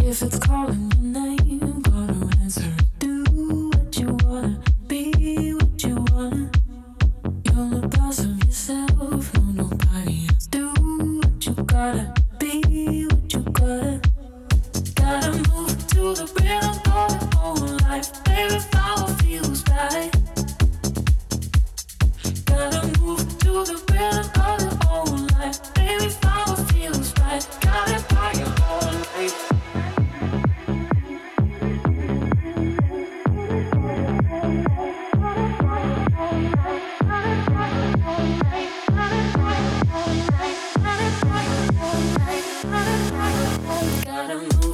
If it's calling your name, gotta answer it. Do what you wanna, be what you wanna. You're the boss of yourself, no nobody else. Do what you gotta, be what you gotta. Gotta move to the rhythm of your own life, baby. Follow feels right. Gotta move to the rhythm of your own life, baby. Follow feels right. Got it by your whole life. Gotta move.